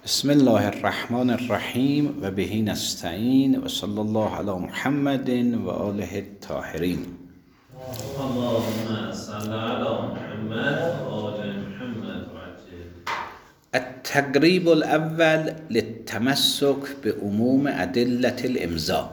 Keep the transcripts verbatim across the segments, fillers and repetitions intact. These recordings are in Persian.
بسم الله الرحمن الرحیم و بهی نستعین و صلی الله علی محمد و آله الطاهرین. اللهم صل علی محمد و آل محمد التقریب الاول للتمسک بعموم ادلة الامضاء.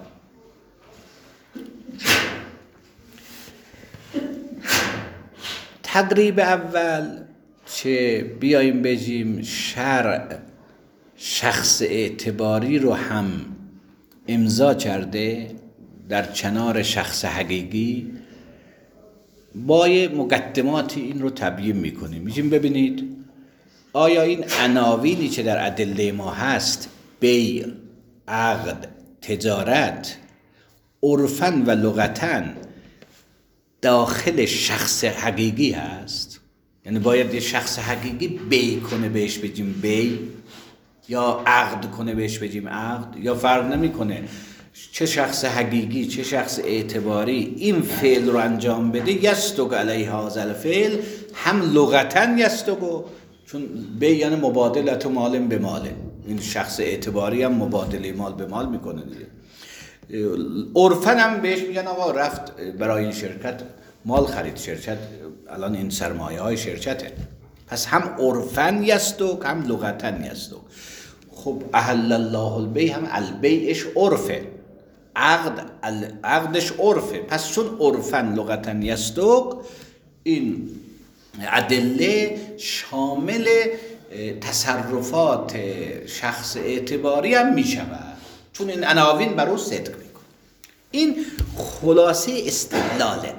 تقریب اول چه بیاییم بگیم شرع شخص اعتباری رو هم امضا کرده در کنار شخص حقیقی، با یه مقدماتی این رو تبیین میکنیم. میگیم ببینید آیا این عناوینی که در ادله ما هست، بیع، عقد، تجارت، عرفاً و لغتاً داخل شخص حقیقی هست؟ یعنی باید یه شخص حقیقی بیع کنه بهش بگیم بیع، یا عقد کنه بهش بگیم عقد، یا فرق نمیکنه چه شخص حقیقی چه شخص اعتباری این فعل رو انجام بده یستگ علیه هذا الفعل، هم لغتاً یستگو، چون بیع یعنی مبادلت مال به مال، این شخص اعتباری هم مبادله مال به مال میکنه دیگه. عرفاً هم بهش میگن آقا رفت برای این شرکت مال خرید، شرکت الان این سرمایه های شرکته، پس هم عرفاً یستگ هم لغتاً یستگ. خب احل الله البیع، هم البیعش عرفه، عقد عقدش عرفه، پس چون عرفاً لغتاً یستگ، این ادله شامل تصرفات شخص اعتباری هم می شود، چون این عناوین بر او صدق می کن. این خلاصه استدلاله.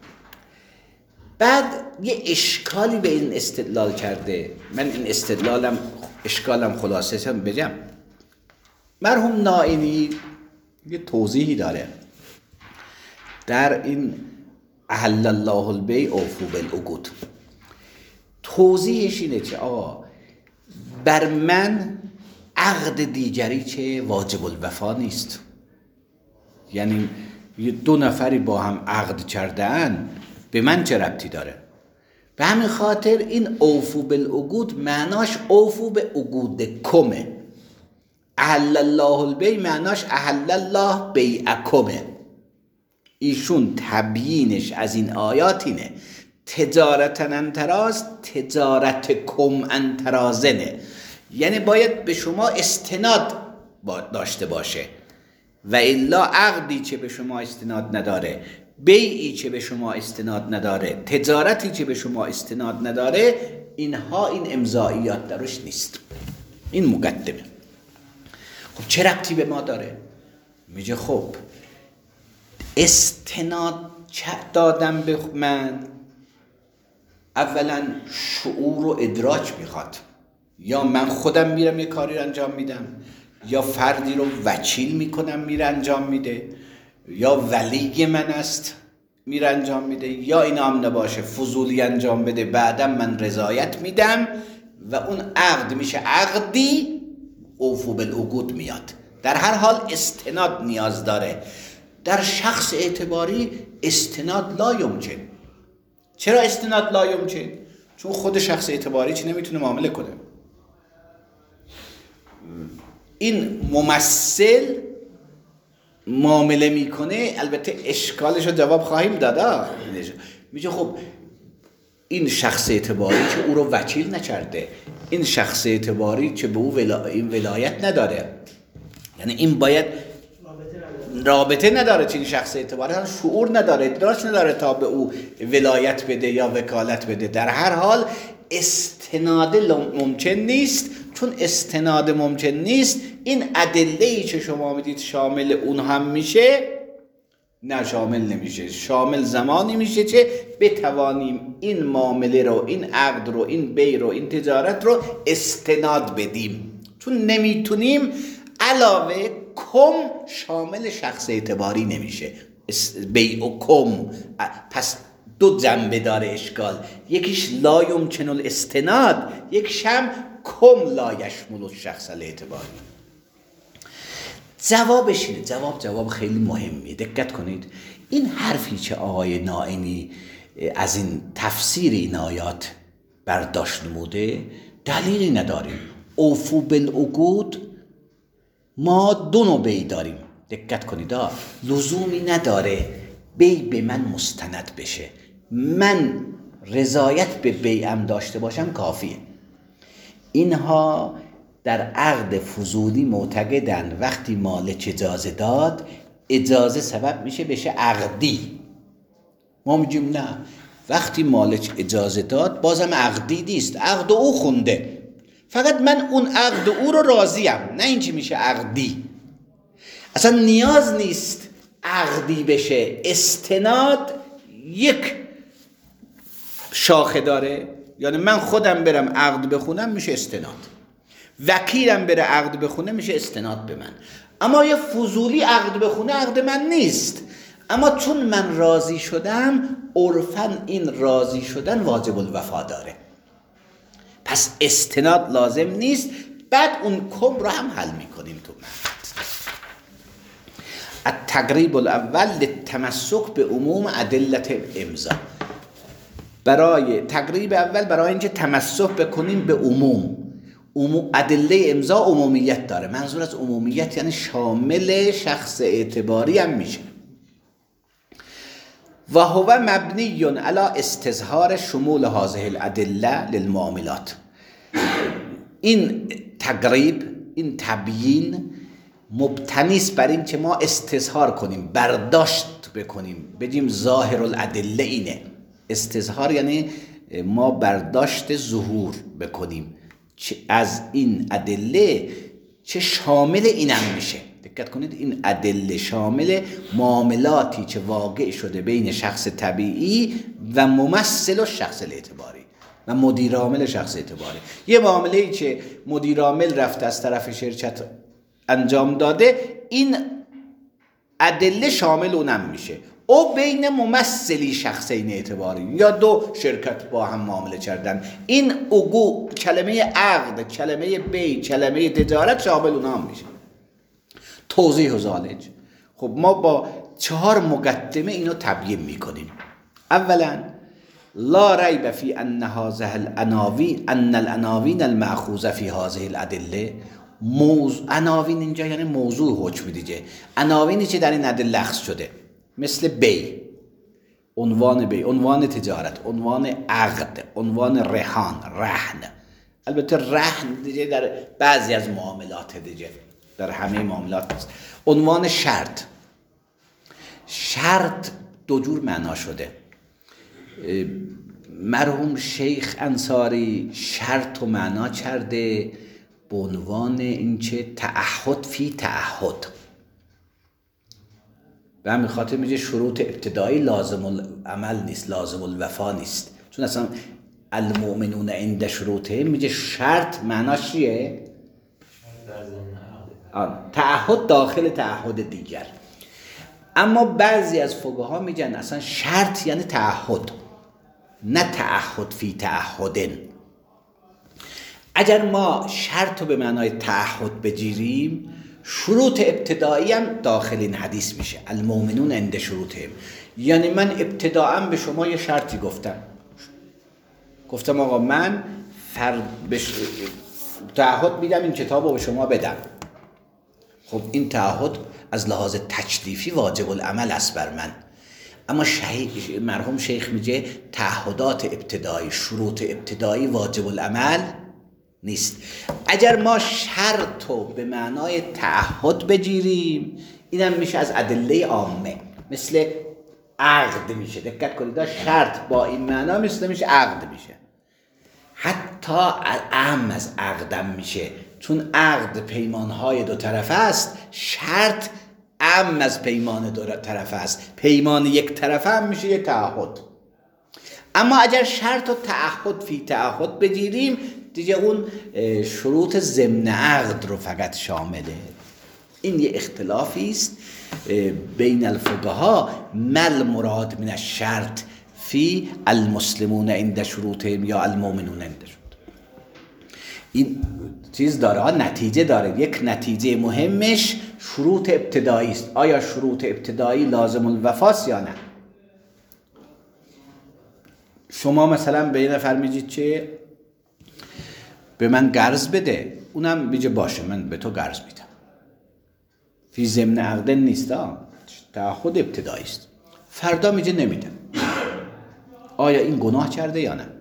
بعد یه اشکالی به این استدلال کرده، من این استدلالم اشکالم خلاصه هم بگم. مرحوم نائینی یه توضیحی داره در این احل الله البیع اوفوا بالعقود. توضیحش اینه که آقا بر من عقد دیگری چه واجب الوفا نیست، یعنی دو نفری با هم عقد کردن به من چه ربطی داره؟ به همین خاطر این اوفوا بالعقود معناش اوفوا به عقود کمه، احل الله البیع معناش احل الله بیعکمه. ایشون تبیینش از این آیات اینه تجارتن انتراز تجارت کم انترازنه، یعنی باید به شما استناد داشته باشه، و الا عقدی که به شما استناد نداره، بیعی که به شما استناد نداره، تجارتی که به شما استناد نداره، اینها این امضائیات درش نیست. این مقدمه. خب چه ربطی به ما داره؟ میگه خب استناد دادم به من اولا شعور و ادراک میخواد، یا من خودم میرم یه کاری رو انجام میدم، یا فردی رو وکیل میکنم میره انجام میده، یا ولی من است میره انجام میده، یا این هم نباشه فضولی انجام بده بعدم من رضایت میدم و اون عقد میشه عقدی اوفوا بالعقود میاد. در هر حال استناد نیاز داره. در شخص اعتباری استناد لا یمکن. چرا استناد لا یمکن؟ چون خود شخص اعتباری چی نمیتونه معامله کنه. این ممثل معامله میکنه، البته اشکالش رو جواب خواهیم دادا. میگه خب این شخص اعتباری که او رو وکیل نکرده، این شخص اعتباری که به او ولا... این ولایت نداره، یعنی این باید رابطه نداره، چون شخص اعتباری هم شعور نداره، ادراک نداره تا به او ولایت بده یا وکالت بده. در هر حال استناد ممکن نیست. چون استناد ممکن نیست، این ادله‌ای که شما میدید شامل اون هم میشه؟ نه، شامل نمیشه. شامل زمانی میشه که بتوانیم این معامله رو، این عقد رو، این بیع رو، این تجارت رو استناد بدیم. چون نمیتونیم، علاوه کم شامل شخص اعتباری نمیشه. بیع و کم، پس دو جنبه داره اشکال، یکیش لا یمکن الاستناد، یکیش هم کم لا یشمل الشخص الاعتباری. جوابش اینه. جواب جواب خیلی مهمیه، دقت کنید. این حرفی که آقای نائینی از این تفسیر این آیات برداشت نموده دلیلی نداریم. اوفو بالعقود ما دو نوع بی داریم. دقت کنید ها، لزومی نداره بی به من مستند بشه، من رضایت به بیعم داشته باشم کافیه. اینها در عقد فضولی معتقدند وقتی مالک اجازه داد، اجازه سبب میشه بشه عقدی. ما میگیم نه، وقتی مالک اجازه داد بازم عقدی نیست، عقد او خونده، فقط من اون عقد او رو راضیم، نه اینکه میشه عقدی. اصلا نیاز نیست عقدی بشه. استناد یک شاخه داره، یعنی من خودم برم عقد بخونم میشه استناد، وکیلم بره عقد بخونه میشه استناد به من. اما یه فضولی عقد بخونه عقد من نیست، اما چون من راضی شدم، عرفاً این راضی شدن واجب الوفا داره، پس استناد لازم نیست. بعد اون کم رو هم حل میکنیم تو من. التقریب الاول للتمسک به عموم ادلت امضا. برای تقریب اول برای اینکه تمسک بکنیم به عموم. عموم ادله امضا عمومیت داره. منظور از عمومیت یعنی شامل شخص اعتباری هم میشه. و هو مبنی علی استظهار شمول هذه الادله للمعاملات. این تقریب، این تبیین مبتنی است بر این که ما استظهار کنیم، برداشت بکنیم، بگیم ظاهر الادله اینه. استظهار یعنی ما برداشت ظهور بکنیم از این ادله چه شامل اینم میشه. دقت کنید، این ادله شامل معاملاتی که واقع شده بین شخص طبیعی و ممثل و شخص اعتباری و مدیر عامل شخص اعتباری. یه معامله‌ای که مدیر عامل رفته از طرف شرکت انجام داده، این ادله شامل اونم میشه. او بین ممثلی شخصین اعتباری یا دو شرکت با هم معامله کردن، این اوگو کلمه عقد، کلمه بی، کلمه تجارت شامل اونها هم میشه. توضیح و ذالک. خب ما با چهار مقدمه اینو تبیین میکنیم. اولا لا ریب فی ان هذه العناوین ان العناوین المأخوذه فی هذه الادله. موضوع عناوین اینجا یعنی موضوع حکم دیگه. عناوینی که در این ادله اخذ شده مثل بی، عنوان بی، عنوان تجارت، عنوان عقد، عنوان رهان، رهن. البته رهن دیگه در بعضی از معاملات دیگه، در همه معاملات نیست. عنوان شرط. شرط دو جور معنا شده. مرحوم شیخ انصاری شرط و معنا کرده به عنوان اینکه تعهد فی تعهد. به همین خاطر میگه شروط ابتدایی لازم العمل نیست، لازم الوفا نیست، چون اصلا المؤمنون عند شروطهم میگه شرط معناش چیه؟ تعهد داخل تعهد دیگر. اما بعضی از فقها میگن اصلا شرط یعنی تعهد، نه تعهد فی تعهدن. اگر ما شرط رو به معنای تعهد بگیریم، شروط ابتدایی هم داخل این حدیث میشه. المؤمنون عند شروطهم، یعنی من ابتداءً به شما یه شرطی گفتم گفتم آقا من فرد بش... تعهد میدم این کتاب رو به شما بدم. خب این تعهد از لحاظ تکلیفی واجب العمل است بر من. اما شیخ مرحوم شیخ میگه تعهدات ابتدایی، شروط ابتدایی واجب العمل نیست. اگر ما شرط رو به معنای تعهد بگیریم، اینم میشه از ادله عامه، مثل عقد میشه. دقت کنید، شرط با این معنا مثل میشه عقد میشه. حتی اعم از عقدم میشه، چون عقد پیمانهای دو طرفه است، شرط اعم از پیمان دو طرفه است. پیمان یک طرفه هم میشه یه تعهد. اما اگر شرط و تعهد فی تعهد بگیریم، دیگه اون شروط ضمن عقد رو فقط شامله. این یه اختلافی است بین الفقها. مل مراد من الشرط فی المسلمون عند شروطهم یا المؤمنون عند شروطهم. این چیز داره، نتیجه داره. یک نتیجه مهمش شروط ابتدایی است. آیا شروط ابتدایی لازم الوفاست یا نه؟ شما مثلا به یه نفر میگید چه به من قرض بده، اونم میگه باشه من به تو قرض میدم. فی ضمن عقد نیست، تعهد ابتدایی است. فردا میگه نمیدم. آیا این گناه کرده یا نه؟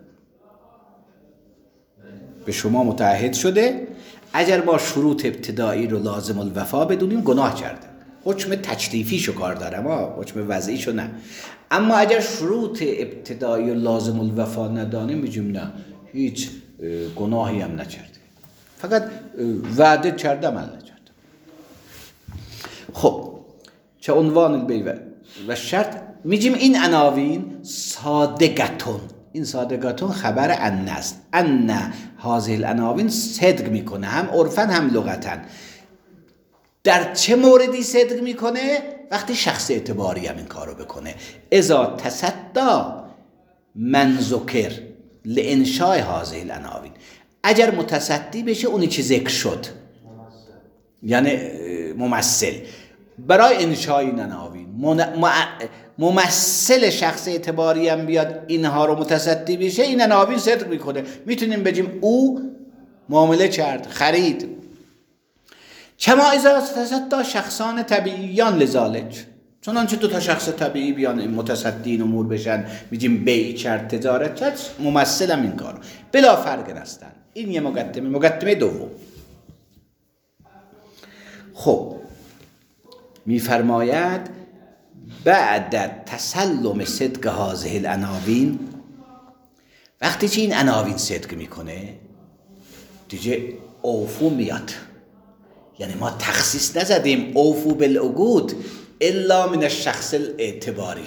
به شما متعهد شده، اگر با شروط ابتدایی رو لازم الوفا بدونیم گناه کرده. حکم تکلیفیشو کار دارم، ها حکم وضعیشو نه. اما اگر شروط ابتدایی و لازم الوفا ندانیم میگیم نه هیچ گناهی هم نکرده، فقط وعده کرده عمل نکرده. خب چه عنوان البیع و شرط میگیم این عناوین صادقتون. این صادقتون خبر ان است. ان هذه العناوین صدق میکنه، هم عرفا هم لغتا. در چه موردی صدق میکنه؟ وقتی شخص اعتباری هم این کارو بکنه. اذا تصدی من ذکر لانشاء هذه العناوین، اگر متصدی بشه اونی که ذکر شد، یعنی ممثل برای انشاء این عناوین، ممثل شخص اعتباری هم بیاد اینها رو متصدی بشه، این عناوین صدق میکنه. میتونیم بگیم او معامله کرد، خرید. کما اذا تصدی شخصان طبیعیان لذالک، چنانچه دو تا شخص طبیعی بیان متصدی این امور بشن، میگیم بیع کرد، تجارت کرد، ممثل هم این کار بلا فرق هستن. این یه مقدمه. مقدمه دوم، خب میفرماید بعد تسلم صدق هذه العناوین، وقتی که این عناوین صدق میکنه دیگه اوفو میاد. یعنی ما تخصیص نزدیم اوفو بالعقود الا من الشخص الاعتباری.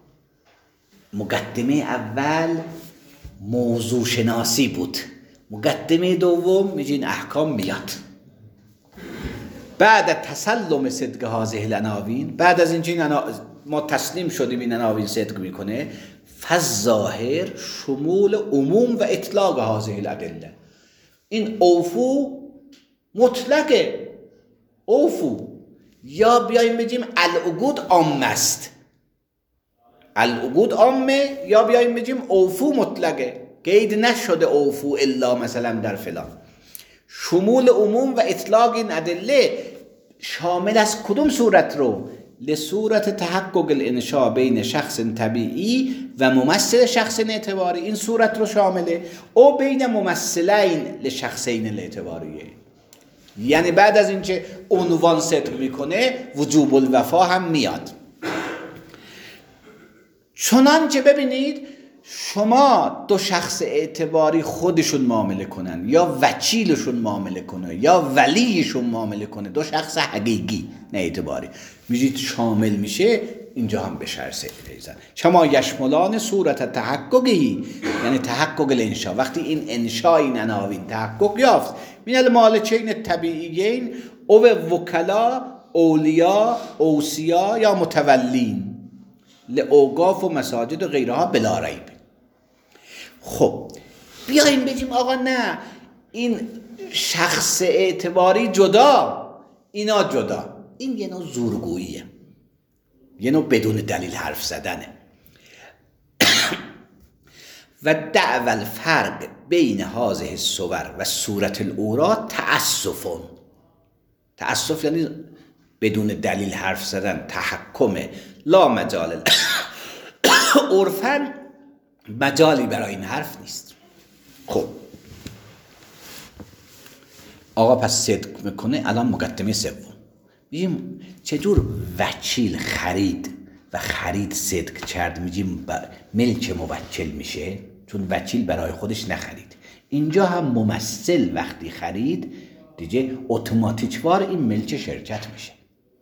مقدمه اول موضوع شناسی بود، مقدمه دوم میگین احکام میاد. بعد تسلم صدق هذه العناوین، بعد از اینکه این ما تسلیم شدیم این عناوین صدق میکنه، فالظاهر شمول عموم و اطلاق هذه الادله. این اوفو مطلقه، اوفو، یا بیایم بگیم العقود عام است، العقود عامه، یا بیایم بگیم اوفو مطلقه، قید نشده اوفو الا مثلا در فلان. شمول عموم و اطلاق این ادله شامل از کدوم صورت رو؟ لصورت تحقق الانشاء بین شخص طبیعی و ممثل شخص اعتباری. این صورت رو شامله. او بین ممثلین لشخصین الاعتباریه. یعنی بعد از اینکه عنوان صدق میکنه وجوب الوفا هم میاد. چنانچه ببینید شما دو شخص اعتباری خودشون معامله کنن، یا وکیلشون معامله کنه، یا ولیشون معامله کنه، دو شخص حقیقی نه اعتباری، میگید شامل میشه اینجا هم به شرط ایزن. شما یشملان صورت تحققی، یعنی تحقق الانشاء. وقتی این انشاء این عناوین تحقق یافت من المالکین طبیعیین او وکلا اولیا اوصیا یا متولین لأوقاف و مساجد و غیرها بلا ریب. خب بیاییم بگیم آقا نه این شخص اعتباری جدا، اینا جدا. این یه نوع زورگوییه، یه نوع بدون دلیل حرف زدنه. و دعوی الفرق بین هذه الصور و صورت الاولی تأسفون. تأسف یعنی بدون دلیل حرف زدن، تحکم. لا مجال عرفاً مجالی برای این حرف نیست. خب آقا پس صدق میکنه. الان مقدمه سوم میگیم چجور وکیل خرید و خرید صدق کرد، میگیم ملک موکل میشه، چون وکیل برای خودش نخرید. اینجا هم ممثل وقتی خرید دیگه اتوماتیکوار این ملک شرکت میشه.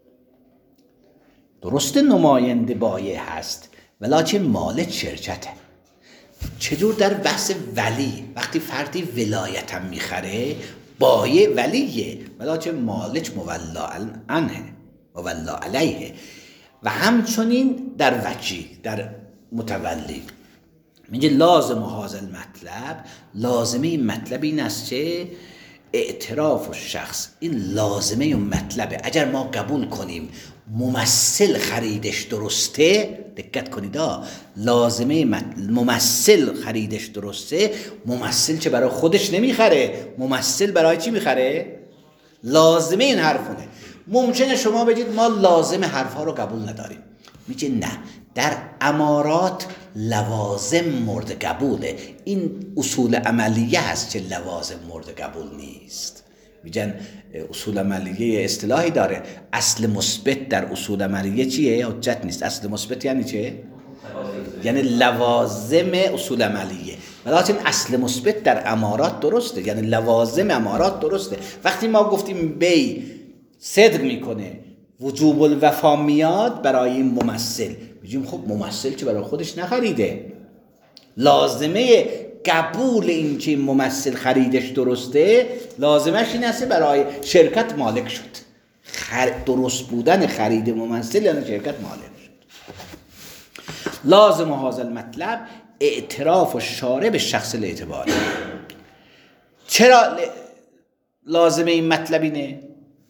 درسته نماینده بایع هست ولیکن مالک شرکته. چجور در بحث ولی وقتی فردی ولایت هم میخره، بایع ولیه ولیکن مالک مولا عنه مولا علیه. و همچنین در وکیل، در متولی میگه لازم هذا المطلب. لازمه این مطلب این است که اعتراف الشخص، این لازمه و مطلبه. اگر ما قبول کنیم ممثل خریدش درسته، دقت کنید ها، لازمه ممثل خریدش درسته، ممثل چه برای خودش نمیخره، ممثل برای چی میخره؟ لازمه این حرفونه. ممکنه شما بگید ما لازم حرفا رو قبول نداریم، میگه نه، در امارات لوازم مورد قبوله. این اصول عملیه هست که لوازم مورد قبول نیست. میگن اصول عملیه اصطلاحی داره، اصل مثبت در اصول عملیه چیه؟ حجت نیست. اصل مثبت یعنی چه؟ یعنی لوازم اصول عملیه. ولیکن اصل مثبت در امارات درسته، یعنی لوازم امارات درسته. وقتی ما گفتیم بی صدق میکنه، وجوب الوفا میاد برای این ممثل، میگیم خب ممثل که برای خودش نخریده، لازمه قبول این که این ممثل خریدش درسته، لازمش این است برای شرکت مالک شد. خر... درست بودن خرید ممثل یعنی شرکت مالک شد. لازم هذا المطلب اعتراف الشارع به شخص الاعتباری. چرا لازمه این مطلب اینه؟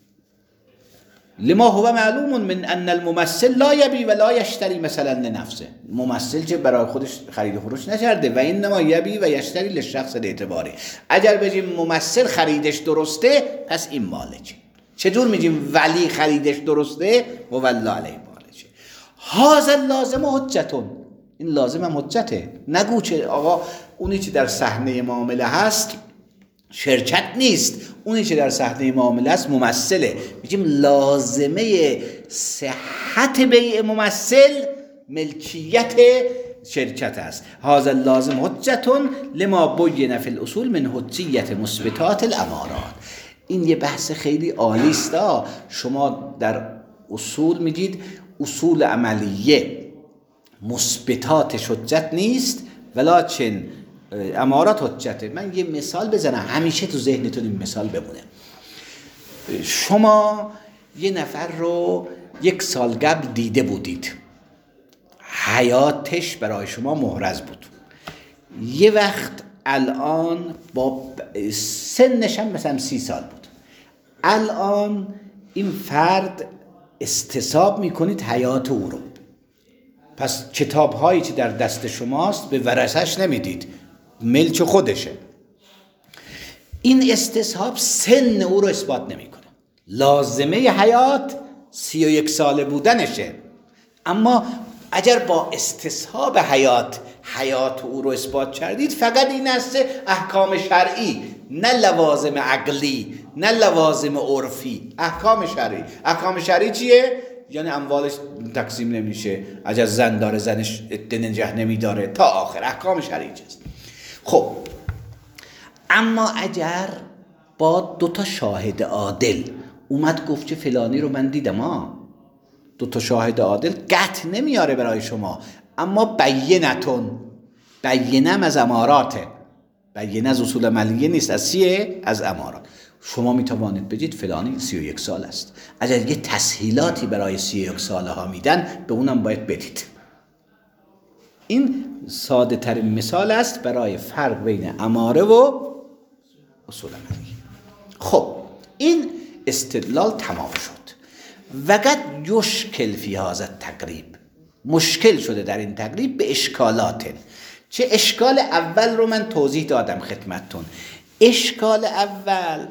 لما هو معلوم من ان الممثل لا یبی و لا یشتری مثلا لنفسه. ممثل که برای خودش خرید و فروش نکرده و اینما یبی و یشتری لشخص الاعتباری. اگر بگیم ممثل خریدش درسته پس این مالکه. چجور میگیم ولی خریدش درسته و والله علیه مالکه؟ هذا لازم حجتون، این لازم هم حجته. نگو چه آقا اونی که در صحنه معامله هست شرکت نیست، اونی که در صحنه معامله است ممثله. میگیم لازمه صحت بیع ممثل ملکیت شرکت است. هذا لازم حجتون لما بین فی الاصول من حجیت مثبتات الامارات. این یه بحث خیلی عالی است. شما در اصول میگید اصول عملیه مثبتات حجت نیست ولکن امارات حجته. من یه مثال بزنم همیشه تو ذهنتون این مثال بمونه. شما یه نفر رو یک سال قبل دیده بودید، حیاتش برای شما محرز بود. یه وقت الان با سنش هم مثلا سی سال بود، الان این فرد استصحاب میکنید حیات او رو، پس کتاب هایی که در دست شماست به ورثش نمیدید، ملک خودشه. این استصحاب سن او رو اثبات نمیکنه. لازمه حیات سی و یک ساله بودنشه، اما اگر با استصحاب حیات حیات او رو اثبات کردید فقط این است احکام شرعی، نه لوازم عقلی، نه لوازم عرفی، احکام شرعی. احکام شرعی چیه؟ یعنی اموالش تقسیم نمیشه، اگر زن داره زنش عده نگه نمیداره تا آخر احکام شرعی است. خب اما اگر با دو تا شاهد عادل اومد گفت که فلانی رو من دیدم، ها دو تا شاهد عادل قطع نمیاره برای شما، اما بینتون، بینم از اماراته، بینه از اصول عملیه نیست، از چیه؟ از امارات. شما میتوانید بگید فلانی سی و یک سال است. اگر یه تسهیلاتی برای سی و یک ساله ها میدن به اونم باید بدید. این ساده ترین مثال است برای فرق بین اماره و اصول عملیه. خب این استدلال تمام شد. وقت یشکل فی هذا التقریب، مشکل شده در این تقریب به اشکالات. چه اشکال اول رو من توضیح دادم خدمتتون. اشکال اول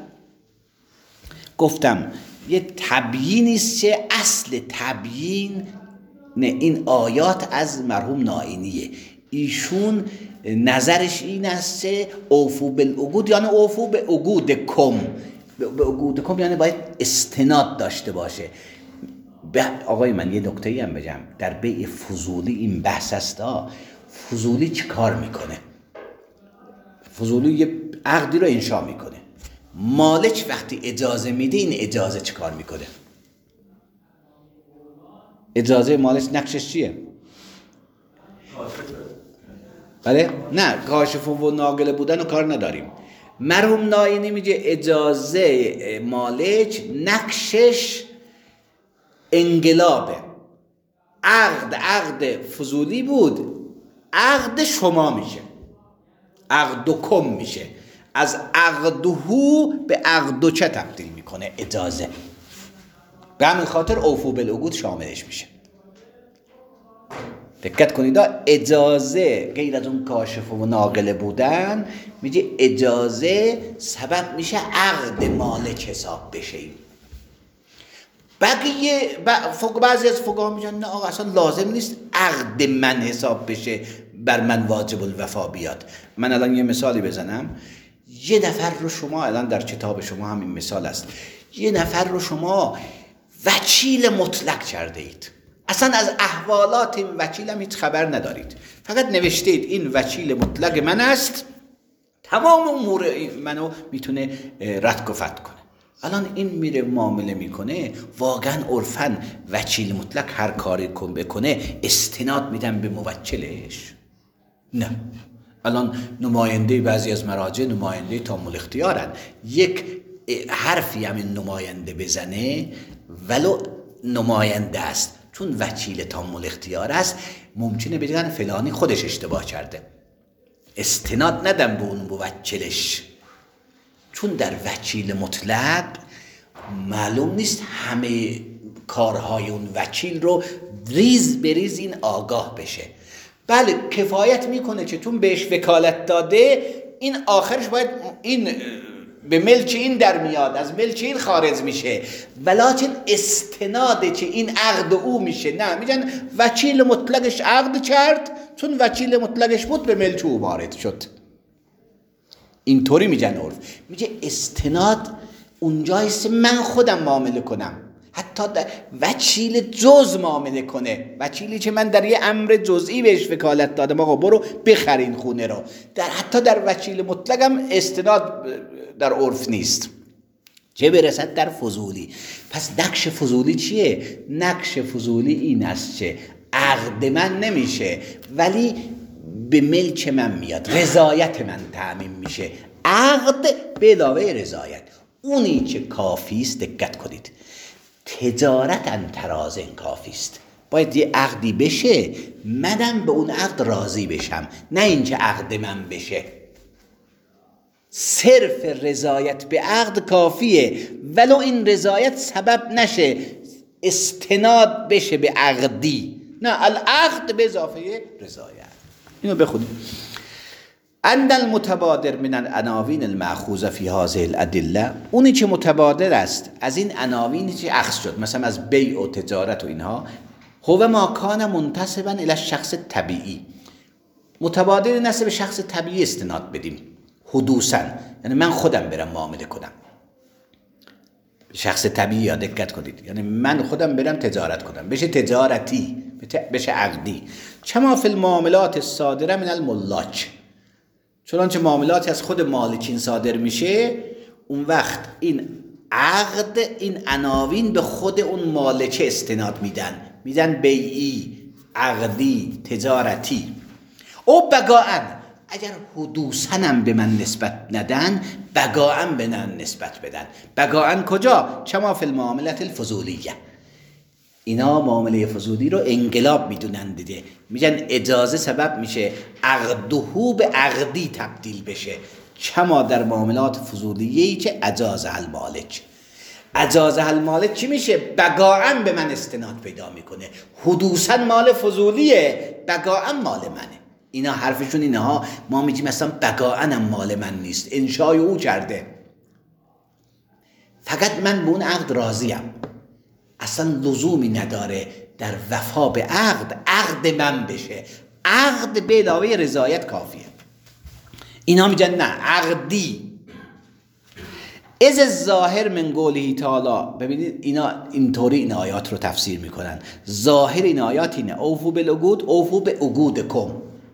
گفتم یه تبیینی است که اصل تبیین این آیات از مرحوم نائینیه. ایشون نظرش این است که اوفو بالعقود یعنی اوفو به عقودکم، به عقودکم یعنی باید استناد داشته باشه. آقای من یه نکته‌ای هم بگم، در بیع فضولی این بحث است. فضولی چی کار میکنه؟ فضولی یه عقدی رو انشا میکنه، مالک وقتی اجازه میده این اجازه چی کار میکنه؟ اجازه مالک نقشش چیه؟ بله؟ نه، کاشف و ناقل بودن و کار نداریم. مرحوم نائینی میگه اجازه مالک نقشش انقلابه. عقد عقد فضولی بود، عقد شما میشه، عقد و کم میشه. از عقدهو به عقدچه تبدیل میکنه اجازه. به همین خاطر اوفو بالعقود شاملش میشه. دقت کنید اجازه غیر از اون کاشف و ناقله بودن، میگه اجازه سبب میشه عقد مالک حساب بشه. بقیه فوق بعضی از فقها میگن نه آقا اصلا لازم نیست عقد من حساب بشه بر من واجب الوفا بیاد. من الان یه مثالی بزنم. یه نفر رو شما الان در کتاب شما همین مثال است، یه نفر رو شما وکیل مطلق کرده اید، اصلا از احوالات این وکیل هم هیچ خبر ندارید، فقط نوشته اید این وکیل مطلق من است، تمام امور منو میتونه رد و فتح کنه. الان این میره معامله میکنه، واقعا عرفاً وکیل مطلق هر کاری کن بکنه استناد میدن به موکلش؟ نه. الان نماینده بعضی از مراجع نماینده تامل اختیارن، یک حرفی هم این نماینده بزنه ولو نماینده است، چون وکیل تامل اختیار است ممکنه بگن فلانی خودش اشتباه کرده، استناد ندن به اون موکلش، چون در وکیل مطلق معلوم نیست همه کارهای اون وکیل رو ریز بریز این آگاه بشه. بله کفایت میکنه که چون بهش وکالت داده این آخرش باید این به ملک این در میاد، از ملک این خارج میشه، ولیکن استناده که این عقد او میشه نه، میگن وکیل مطلقش عقد کرد، چون وکیل مطلقش بود به ملک او وارد شد. اینطوری میگن عرف. میگه استناد اونجایست من خودم معامله کنم، حتی در وکیل جز معامله کنه، وکیلی که من در یه امر جزئی بهش وکالت دادم آقا برو بخرین خونه رو، در حتی در وکیل مطلقم استناد در عرف نیست، چه برسد در فضولی. پس نقش فضولی چیه؟ نقش فضولی این است که عقد من نمیشه ولی به ملک من میاد، رضایت من تأمین میشه. عقد به علاوه رضایت اونی که کافی است. دقت کنید تجارت ان ترازن کافی است، باید یه عقدی بشه منم به اون عقد راضی بشم، نه اینکه عقد من بشه. صرف رضایت به عقد کافیه ولو این رضایت سبب نشه استناد بشه به عقدی، نه العقد به اضافه رضایت. اینو بخونید. ان المتبادر من العناوین المأخوذه فی هذه الادله، اونی که متبادر است از این عناوینی که اخذ شد مثلا از بیع و تجارت و اینها، هو ما کان منتسبا الی الشخص طبیعی، متبادر این است به شخص طبیعی استناد بدیم حدوثا، یعنی من خودم برم معامله کنم، شخص طبیعی یا دقت کنید، یعنی من خودم برم تجارت کنم، بشه تجارتی بشه عقدی. کما فی المعاملات الصادره من الملاک، چنانچه معاملاتی از خود مالکین صادر میشه اون وقت این عقد این عناوین به خود اون مالکه استناد میدن، میدن بیعی، عقدی، تجارتی. او بقاءن، اگر حدوثاً هم به من نسبت ندن بقاءن به من نسبت بدن. بقاءن کجا؟ کما فی المعاملات الفضولیه، اینا معامله فضولی رو انقلاب میدونن دیگه، میگن اجازه سبب میشه عقدهو به عقدی تبدیل بشه، کما در معاملات فضولیه‌ای که اجازه المالک. اجازه المالک چی میشه؟ بقاءن به من استناد پیدا میکنه، حدوثاً مال فضولیه بقاءن مال منه. اینا حرفشون اینها، ما میگیم مثلا بقاءن هم مال من نیست، انشای او کرده، فقط من به اون عقد راضیم، اصلا لزومی نداره در وفا به عقد عقد من بشه، عقد به علاوه رضایت کافیه. اینا میگن نه عقدی. از الظاهر من قوله تعالی، ببینید اینا اینطوری این آیات رو تفسیر میکنن، ظاهر این آیات اینه اوفو بالعقود، اوفو به عقودکم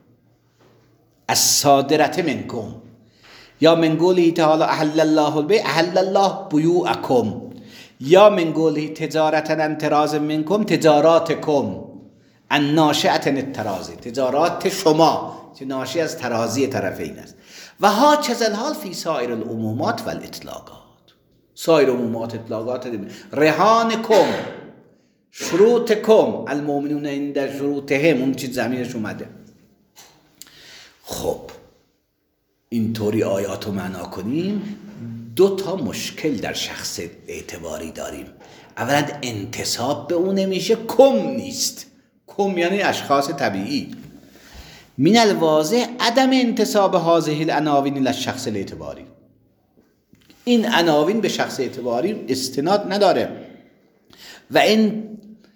الصادرة منکم، یا من قوله تعالی احل الله البیع احل الله بیوعکم، یا من قوله تجارتا عن تراض منکم تجاراتکم عن ناشئة التراضی، تجارات شما که ناشی از ترازی طرفین است. و ها چزل حال فی سایر العمومات و الاطلاقات، سایر عمومات اطلاقات رهانکم شروطکم المؤمنون عند شروطهم، اون چیز زمینش اومده. خب اینطوری آیات رو معنا کنیم، دو تا مشکل در شخص اعتباری داریم. اولا انتساب به اون نمیشه، کم نیست. کم یعنی اشخاص طبیعی. من الواضح عدم انتساب هذه العناوین للشخص الاعتباری. این عناوین به شخص اعتباری استناد نداره. و این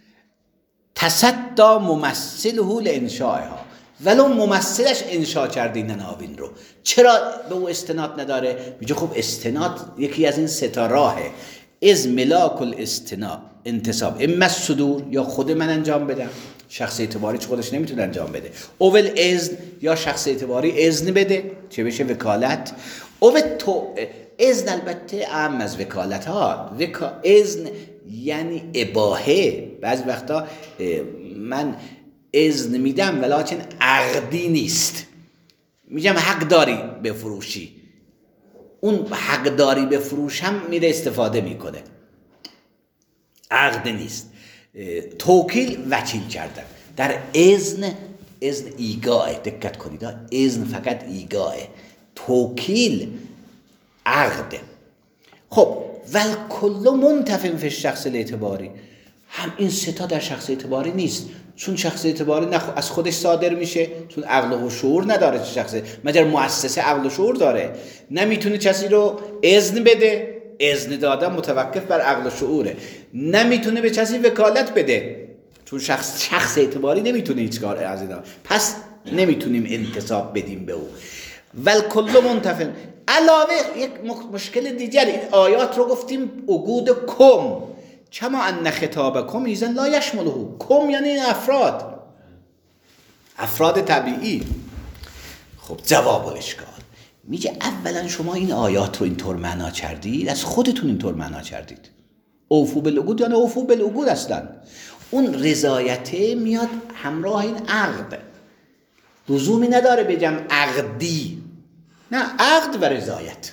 تصدی ممثله لانشائها، ولو ممثلش انشاء کرده این عناوین رو. چرا به او استناد نداره؟ میگه خب استناد یکی از این سه تا راهه. از ملاک الاستناد انتصاب اما الصدور، یا خود من انجام بدم، شخص اعتباری چه خودش نمیتونه انجام بده، اول اذن، یا شخص اعتباری اذن بده چه بشه وکالت، او تو اذن البته اهم از وکالت ها. وکا... اذن یعنی اباحه. بعضی وقتا من اذن میدم ولیکن عقدی نیست، میگم حق داری بفروشی، اون حق داری بفروش هم میره استفاده میکنه، عقد نیست. توکیل وکیل کردن. در اذن، اذن ایگاه، دقت کنید، اذن فقط ایگاه، توکیل عقده. خب ول کل منتفع فی الشخص الاعتباری، هم این سه تا در شخص اعتباری نیست، چون شخص اعتباری نه از خودش صادر میشه، چون عقل و شعور نداره. چه شخصه مگر مؤسسه عقل و شعور داره؟ نمیتونه کسی رو اذن بده، اذن دادن متوقف بر عقل و شعوره. نمیتونه به کسی وکالت بده، چون شخص شخص اعتباری نمیتونه هیچ کار از اینا، پس نمیتونیم انتساب بدیم به او. ول کل منتفع. علاوه یک مشکل دیگر، این آیات رو گفتیم عقود کم، کما ان خطابکم ایزن لا یشمله. کم یعنی افراد، افراد طبیعی. خب جواب الاشکال میگه اولا شما این آیات رو اینطور معنا کردید، از خودتون اینطور معنا کردید. اوفو بالعقود یعنی اوفو بالعقود اصلا. اون رضایته میاد همراه این عقد، لزومی نداره بگم عقدی، نه، عقد و رضایت.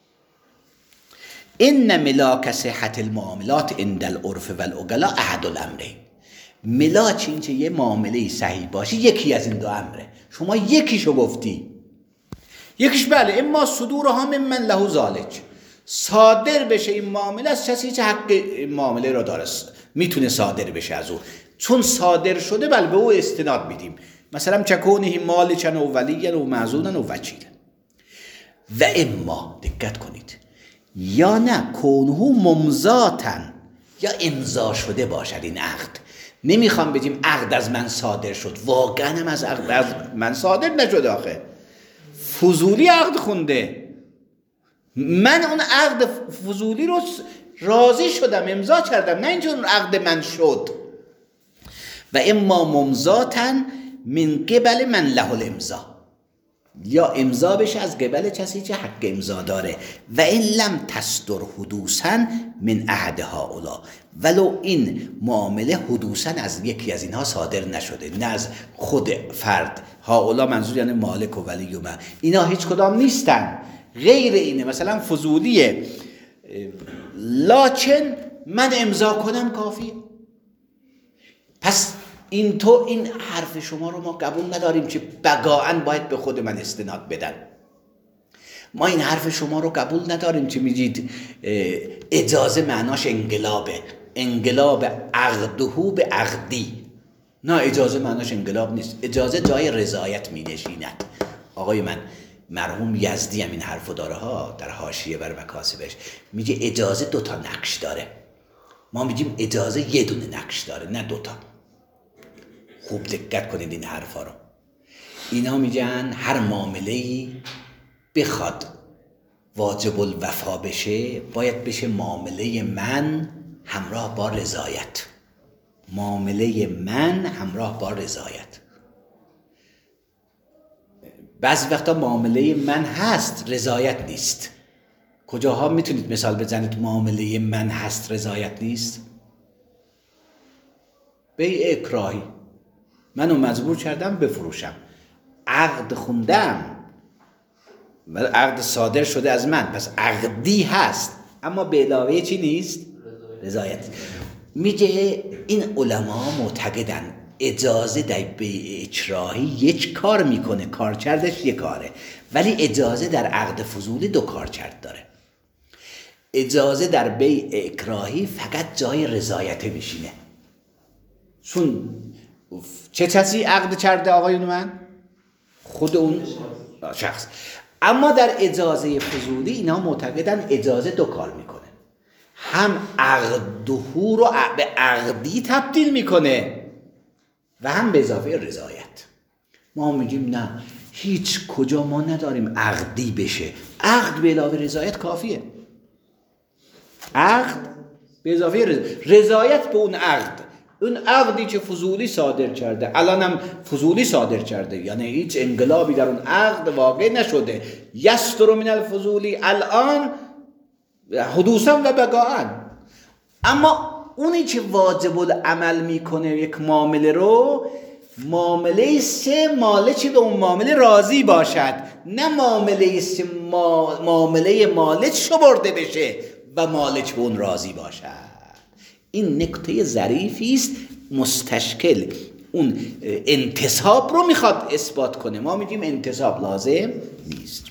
ان ملاک صحت المعاملات عند العرف والعقلاء احد الامرین. ملاک این که یه معامله صحیح باشه یکی از این دو امره. شما یکیشو گفتی، یکیش بله اما صدورها ممن له ذلک، صادر بشه این معامله از کسی که حق معامله را داره، میتونه صادر بشه از او. چون صادر شده بله به او استناد میدیم. مثلا چکونه مالکن و ولیین و معزولن و وکیلن. و اما دقت کنید، یا نه کونه ممضاتن، یا امضا شده باشد این عقد. نمیخوام بگیم عقد از من صادر شد، واقعا هم از عقد از من صادر نشد. آخه فضولی عقد خونده، من اون عقد فضولی رو راضی شدم امضا کردم، نه اینکه اون عقد من شد. و اما ممضاتن من قبل من له الامضا، یا امضا بشه از قبل کسی که حق امضا داره. و این لم تصدر حدوثا من احد هؤلاء، ولو این معامله حدوثا از یکی از اینها صادر نشده، نه از خود فرد. هؤلاء منظور یعنی مالک و ولی و من، اینا هیچ کدام نیستن، غیر اینه. مثلا فضولیه، لکن من امضا کنم کافیه. پس این تو این حرف شما رو ما قبول نداریم که بقاعاً باید به خود من استناد بدن. ما این حرف شما رو قبول نداریم که میگید اجازه معناش انقلابه، انقلاب عقدهو به عقدی. نه، اجازه معناش انقلاب نیست، اجازه جای رضایت می نشیند. آقای من مرحوم یزدی هم این حرفو داره ها، در حاشیه بر مکاسبش میگه اجازه دوتا نقش داره. ما میگیم اجازه یه دونه نقش داره، نه دوتا. خوب دقت کنید این حرفا رو. اینا میگن هر معامله‌ای بخواد واجب الوفا بشه، باید بشه معامله من همراه با رضایت. معامله من همراه با رضایت. بعضی وقتا معامله من هست رضایت نیست. کجاها میتونید مثال بزنید معامله من هست رضایت نیست؟ بیع اکراهی، منو مجبور کردم بفروشم، عقد خوندم، عقد صادر شده از من، پس عقدی هست، اما به علاوه چی نیست؟ رضایت. میگه این علما معتقدن اجازه در بیع اکراهی یک کار میکنه، کارکردش یک کاره، ولی اجازه در عقد فضولی دو کارکرد داره. اجازه در بیع اکراهی فقط جای رضایت میشینه. چون چه کسی عقد کرده آقایون من؟ خود اون شخص. اما در اجازه فضولی اینا معتقدن اجازه دو کار میکنه، هم عقده رو به عقدی تبدیل میکنه و هم به اضافه رضایت. ما میگیم نه، هیچ کجا ما نداریم عقدی بشه، عقد به علاوه رضایت کافیه. عقد به اضافه رضایت, رضایت به اون عقد، اون عقدی که فضولی صادر کرده، الان هم فضولی صادر کرده، یعنی هیچ انقلابی در اون عقد واقع نشده، یستر من الفضولی الان حدوثا و بقاءً. اما اونی که واجب العمل میکنه یک معامله رو، معامله سه مالک به اون معامله راضی باشد، نه معامله سه ما... معامله مالک شمرده بشه و مالک به اون راضی باشد. این نکته ظریفی است. مستشکل اون انتصاب رو میخواد اثبات کنه، ما میگیم انتصاب لازم نیست.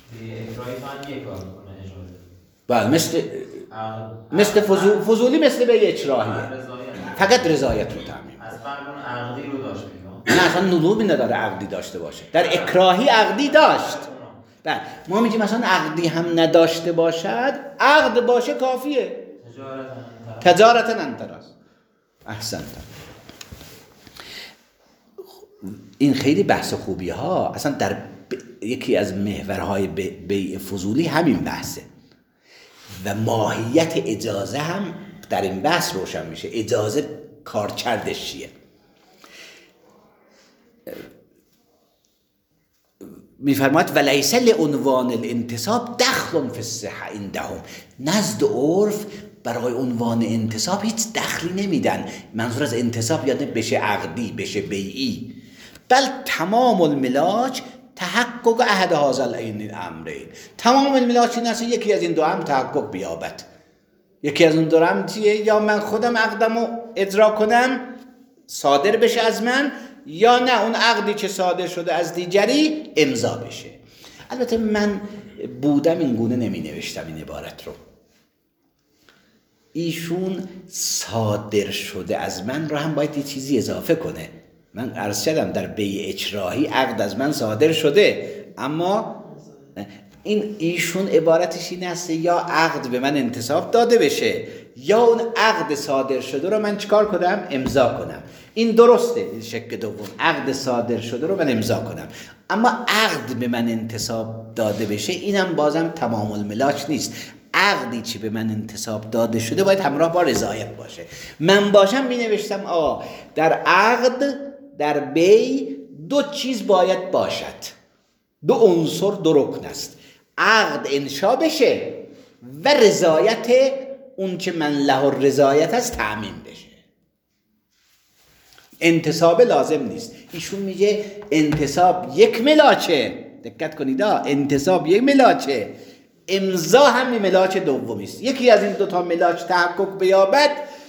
بله، مثل مثل فضول... فضولی مثل به اکراهیه، فقط رضایت رو تعمیم. از فرمون عقدی رو داشت نه، اصلا نلوبی نداره عقدی داشته باشه. در اکراهی عقدی داشت. بله، ما میگیم مثلا عقدی هم نداشته باشد، عقد باشه کافیه. تجارتا انتراس. احسنت. این خیلی بحث خوبی ها. اصلا در ب... یکی از محورهای ب... بیع فضولی همین بحثه و ماهیت اجازه هم در این بحث روشن میشه. اجازه کارکردش چیه؟ میفرماید ولیس لعنوان الانتصاب دخل فی الصحه عندهم. نزد عرف برای عنوان انتصاب هیچ دخلی نمیدن. منظور از انتصاب یعنی بشه عقدی، بشه بیعی، بل تمام الملاک تحقق احد هذا الامرین. تمام الملاک این است یکی از این دو هم تحقق بیابد. یکی از اون دو هم چیه؟ یا من خودم عقدمو اجرا کنم، صادر بشه از من، یا نه اون عقدی که صادر شده از دیگری امضا بشه. البته من بودم این گونه نمی نوشتم این عبارت رو. ایشون صادر شده از من رو هم باید یه چیزی اضافه کنه. من عرض کردم در بیع اکراهی عقد از من صادر شده، اما این ایشون عبارتش این است یا عقد به من انتصاب داده بشه یا اون عقد صادر شده رو من چیکار کنم؟ امضا کنم. این درسته. این شکل دوم، عقد صادر شده رو من امضا کنم، اما عقد به من انتصاب داده بشه اینم بازم تمام الملاک نیست. عقدی چی به من انتصاب داده شده باید همراه با رضایت باشه. من باشم می نوشتم آقا در عقد، در بیع دو چیز باید باشد، دو عنصر، دو رکن است. عقد انشا بشه و رضایت اون که من له رضایت است تعمیم بشه. انتصاب لازم نیست. ایشون میگه انتصاب یک ملاچه، دقت کنید ها، انتصاب یک ملاچه، امضا هم ملاچ دومی است. یکی از این دو تا ملاچ تحقق بیابد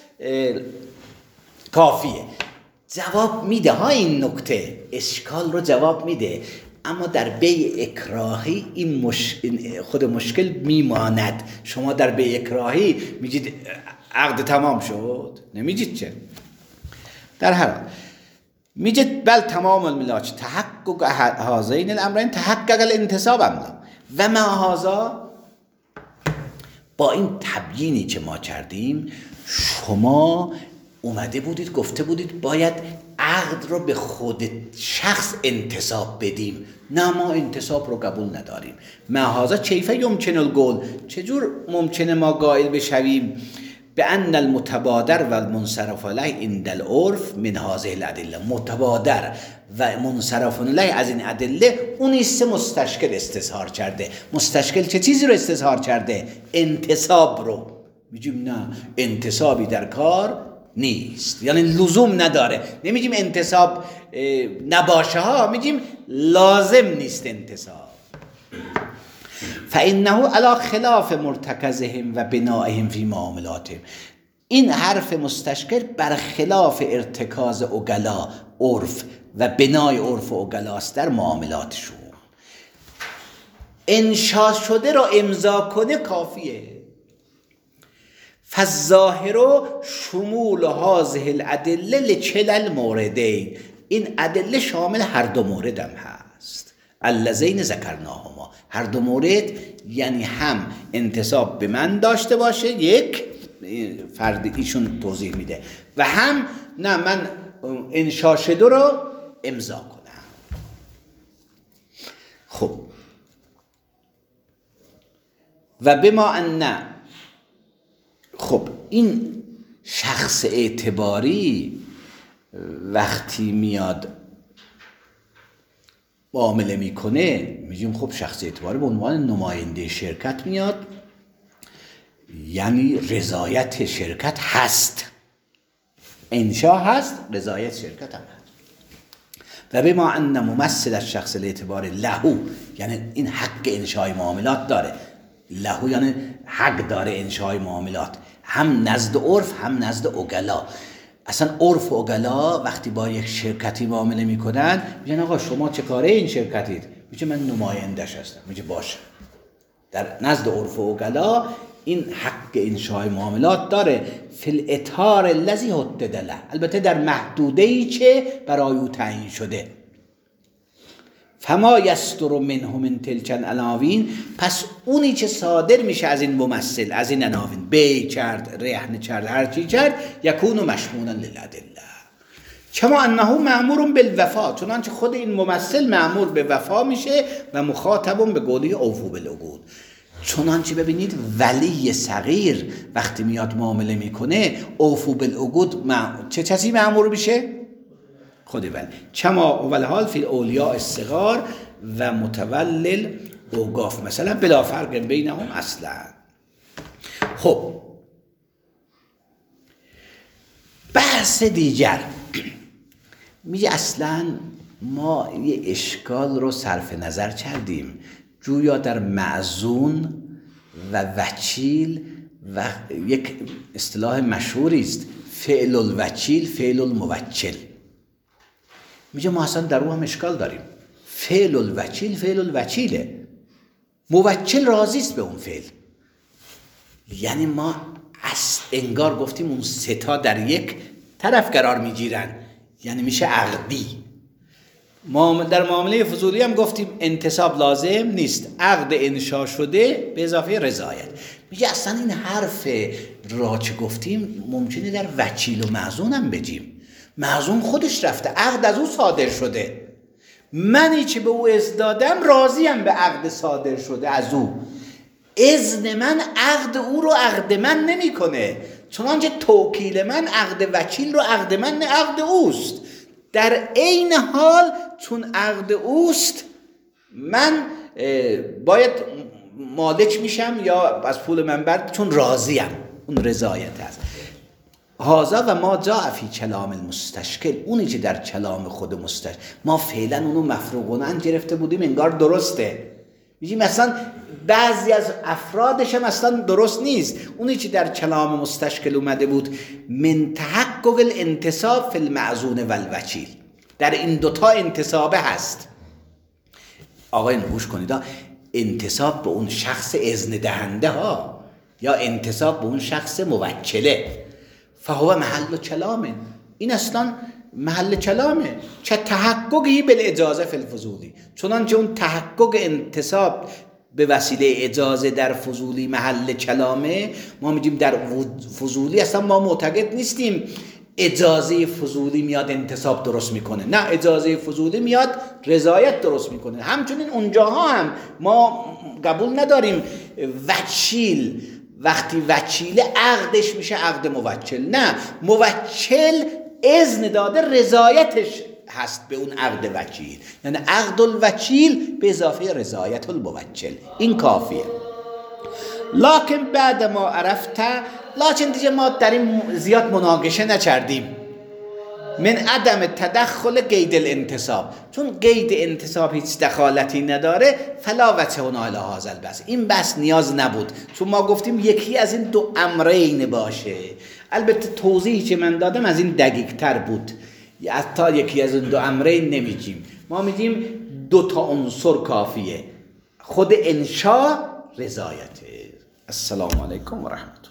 کافیه. جواب میده ها، این نکته اشکال رو جواب میده. اما در بیع اکراهی این مش... خود مشکل میماند. شما در بیع اکراهی میگید عقد تمام شد، نمیگید چه؟ در هر حال میگید بل تمام الملاک تحقق هذین الامرین تحقق الانتصاب املا و ما هذا. با این تبیینی که ما کردیم شما اومده بودید گفته بودید باید عقد رو به خود شخص انتصاب بدیم. نه، ما انتصاب رو قبول نداریم. ما هذا کیف یمکن القول، چجور ممکنه ما قائل بشویم به ان المتبادر و المنصرف علیه عند العرف من هذه الادله. متبادر و منصرف علیه از این ادله اون است مستشکل استظهار کرده. مستشکل چه چیزی رو استظهار کرده؟ انتصاب رو. میگیم نه، انتصابی در کار نیست، یعنی لزوم نداره. نمیگیم انتصاب نباشه ها، میگیم لازم نیست انتصاب. فانه علی خلاف مرتکزهم و بنائهم فی معاملاتهم. این حرف مستشکل برخلاف ارتکاز عقلا عرف و بنای عرف و عقلاست در معاملاتشون. انشا شده را امضا کنه کافیه. فالظاهر شمول هذه الادله لکلا الموردین، این ادله شامل هر دو مورد هم هست. اللذین ذکرناهما، هر دو مورد یعنی هم انتساب به من داشته باشه، یک فرد ایشون توضیح میده، و هم نه من انشا شده رو امضا کنم. خب و بما ان نه، خب این شخص اعتباری وقتی میاد معامله میکنه میگیم خب شخص اعتباری به عنوان نماینده شرکت میاد، یعنی رضایت شرکت هست، انشا هست، رضایت شرکت هم هست. و بما ان ممثل الشخص الاعتباری له، یعنی این حق انشای معاملات داره، له یعنی حق داره انشای معاملات، هم نزد عرف هم نزد عقلا. اصلا عرف و عقلا وقتی با یک شرکتی معامله میکنن میگن آقا شما چه کاره این شرکتید؟ میگه من نمایندش هستم. میگه باشه. در نزد عرف و عقلا این حق انشای معاملات داره، فی الاطار الذی حدد له، البته در محدوده‌ای که برای او تعیین شده. فما یصدر منه من تلک العناوین، پس اونی که صادر میشه از این ممثل، از این عناوین، بی کرد، رهن کرد، هر چی کرد، یکون مشمولا للادله کما انه مأمور بالوفا، چنانچه خود این ممثل مأمور به وفا میشه و مخاطب به قولی اوفو بالعقود. چنانچه ببینید ولی صغیر وقتی میاد معامله میکنه اوفو بالعقود چه چیزی مأمور میشه؟ خود ولی. کما اول حال فی اولیاء الصغار و متولل اوقاف مثلا بلا فرق بینهم اصلا. خب بحث دیگر میگه اصلا ما یه اشکال رو صرف نظر کردیم، جویا در معزون و وکیل و یک اصطلاح مشهوری است فعل الوکیل فعل الموکل. میگه ما اصلا در او هم اشکال داریم. فعل الوکیل فعل الوکیله، موکل راضی است به اون فعل. یعنی ما از انگار گفتیم اون سه تا در یک طرف قرار میگیرن، یعنی میشه عقدی. ما در معامله فضولی هم گفتیم انتصاب لازم نیست، عقد انشا شده به اضافه رضایت. میگه اصلا این حرف را چه گفتیم ممکنه در وکیل و معزون هم بگیم. معزون خودش رفته، عقد از او صادر شده، منی که به او اذن دادم راضیم به عقد صادر شده از او. اذن من عقد او رو عقد من نمی کنه، چنانچه توکیل من عقد وکیل رو عقد من نه، عقد اوست. در عین حال چون عقد اوست من باید مالک میشم یا از پول من برد، چون راضیم، اون رضایت هست. هذا و ما جاء فی کلام المستشکل، اونی که در کلام خود مستشکل ما فعلا اونو مفروغونن گرفته بودیم انگار درسته، میگیم مثلا بعضی از افرادش هم اصلا درست نیست. اونی که در کلام مستشکل اومده بود من تحقق الانتصاب فی المعزون و الوکیل، در این دوتا انتصابه هست. آقای نگوش کنید، انتصاب به اون شخص اذن دهنده ها یا انتصاب به اون شخص موکله، فهو محل کلامه، این اصلا محل کلامه. چه تحققی بالاجازه فی الفضولی، چنانچه اون تحقق انتصاب به وسیله اجازه در فضولی محل کلامه. ما میگیم در فضولی اصلا ما معتقد نیستیم اجازه فضولی میاد انتصاب درست میکنه، نه، اجازه فضولی میاد رضایت درست میکنه. همچنین اونجاها هم ما قبول نداریم وکیل وقتی وکیل عقدش میشه عقد موکل، نه، موکل اذن داده رضایتش هست به اون عقد وکیل، یعنی عقد الوکیل به اضافه رضایت الموکل، این کافیه. لکن بعد ما عرفت، لکن دیگه ما در این زیاد مناقشه نکردیم، من عدم تدخل قید الانتصاب، چون قید انتصاب هیچ دخالتی نداره، فلا وجه هنا الی هذا البحث، این بحث نیاز نبود، چون ما گفتیم یکی از این دو امرین باشه. البته توضیحی که من دادم از این دقیق تر بود، حتی یکی از این دو امرین نمیگیم، ما میگیم دو تا عنصر کافیه، خود انشا رضایته. السلام علیکم و رحمت